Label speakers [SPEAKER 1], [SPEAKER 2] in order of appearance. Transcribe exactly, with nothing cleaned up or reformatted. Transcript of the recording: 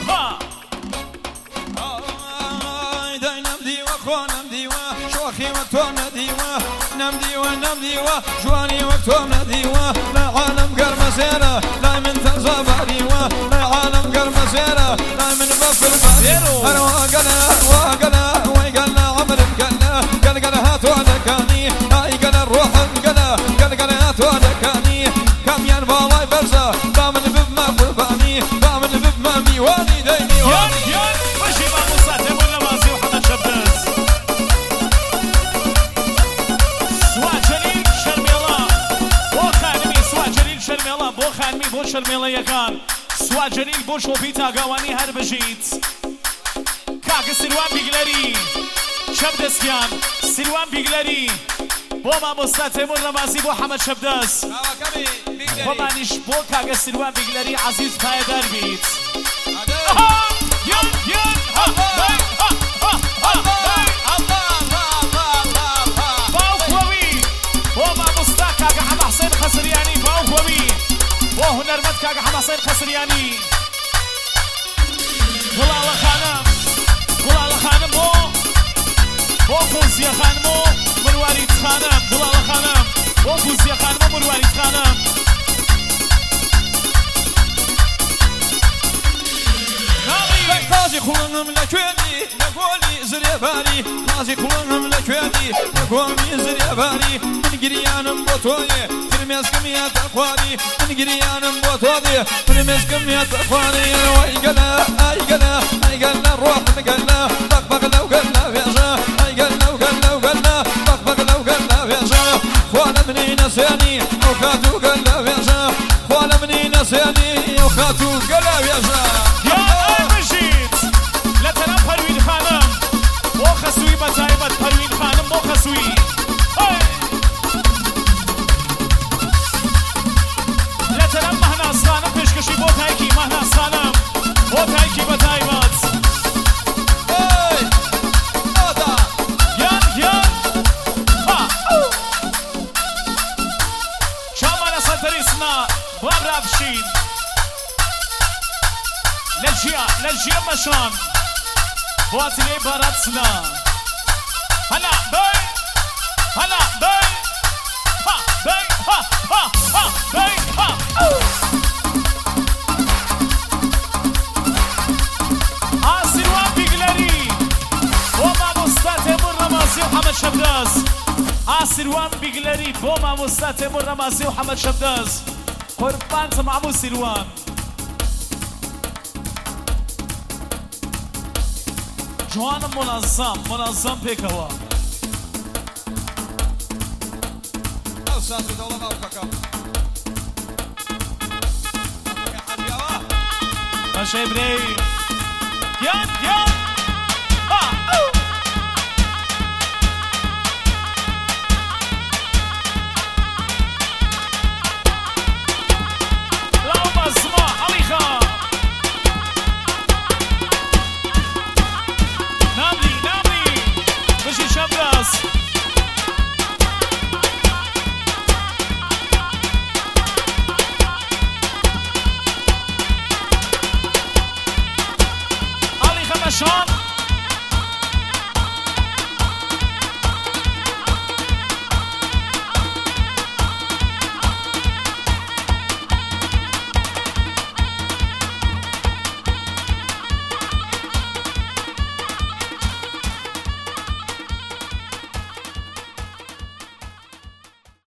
[SPEAKER 1] شوخي وقتهم نديوه نم ديوه نم ديوه جواني وقتهم نديوه لا عالم قرب سيره لا من تنزى بريوه لا عالم قرب سيره لا من بفر بريوه انا وقنا وقنا ويقنا عمر مقنا قل قل هاتوا لكاني هاي قل الروح مقنا قل قل هاتوا لكاني كم ينبالي برزه ضامن ببما قرباني ضامن ببما ميواني ديني واني
[SPEAKER 2] يان ماشي ما مصاتي ولا مازي وحنا شبز شرمێڵە بۆ خانمی بۆ شەرمێڵەیەکان سوا جەلیل بۆ شۆپی تاگاوانی هەر بژیت کاکە سیروان بیگلەری شەبدەستیان سیروان بیگلەری بۆ مامۆستا تێمور ڕەمازی بۆ حەمەد شەبدەست بۆمانیش بۆ کاکە سیروان بیگلەری عەزیز پایەدار بیت یان یان باوکۆوی بۆ مامۆستا کاکە حەمە حوسێن خەسریانی باوکۆوی بۆ هونەرمەند کاکە حەمە حوسێن خەسریانی گوڵاڵە خانم گوڵاڵە خانم بۆ بۆ فوزیە خانم و مروارید خانم گوڵاڵە خانم بۆ فوزیە خانم و مروارید خانم قازی خوڵنم لە کوێنی لە گۆلی زرێباری قازی خوڵنم لە کوێنی لە گۆمی زرێباری من گریانم بۆ تۆیێ فرمێزگم یاتە خواری من گریانم بۆ تۆدێ فرمێزگم یاتە خواری ئەی گەلە ئای گەلە ئای گەلە ڕۆحم گەلە بەقبەق لەو گەلە وێژە ئای گەلە و گەلە و گەلە بەقبەق لەو گەلە وێژە خوا لە منی نەسێنی ئەو خاتوو گەلە وێژە خوا لە منی نەسێنی ئەو خاتوو گەلە وێژە لتنم پروین خانم بۆ خەسووی بەتایبەت پروین خانم بۆ خەسووی لتنم مەهناز خانم پێشکەشی بۆ تایکی مەهناز خانم بۆ تایکی بەتایبەت یان یان چامانە سەرتەری سنا بڵام رابشین لە ژیا لە ژیا مەشان بواتلي براتنا هلا باي هلا باي ها باي ها ها ها باي ها آسیروان بیگلری بۆ مامۆستا تێمور ڕەمازی و حەمەد شەبدەست ئاسیروان بیگلری بۆ مامۆستا تێمور ڕەمازی و حەمەد شەبدەست قوربانتە مامۆ سیروان جوانم منظم منظم پێکەوە ئەو ساز و دەوڵە باوکەکەم بەشەی برێ یان یان لاو مەزما عەلیخا Sean